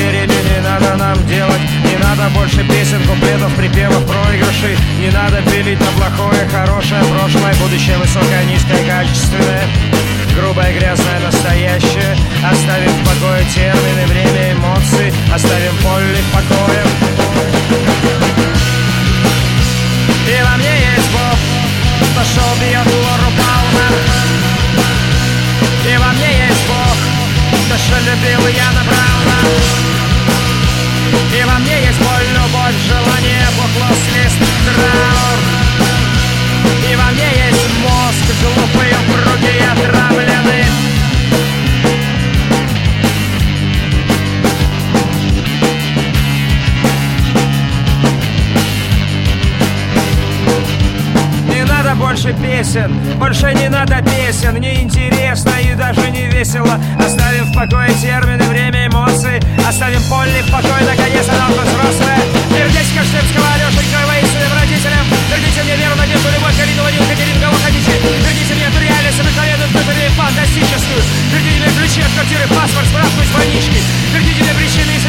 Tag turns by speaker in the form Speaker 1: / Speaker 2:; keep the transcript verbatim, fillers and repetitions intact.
Speaker 1: намерений не надо нам делать. Не надо больше песен, куплетов, припевов, проигрышей. Не надо пилить на плохое, хорошее прошлое, будущее высокое, низкое, качественное, грубое, грязное, настоящее. Оставим в покое термины, время, эмоции. Оставим поле в покое. И во мне есть Бог, пошел бьет Лору Палмер. И во мне есть Бог, кто что любил Яна Брауна. И во мне есть боль, любовь, желание, бухло, свист, траур. И во мне есть мозг, глупые упруги и отравлены. Не надо больше песен, больше не надо песен. Неинтересно и даже не весело. Оставим в покое термины, время, эмоции. Оставим Полли в покое, наконец она уже взрослая. Вернитесь к Штырского, Алешенька, и своим родителям. Верните мне веру, надежду, любовь, Галину, Ваню, Катерину, кого хотите. Верните мне эту реальность, обыкновенную, в фантастическую. Верните мне ключи от квартиры, паспорт, справку из больнички. Верните мне причины,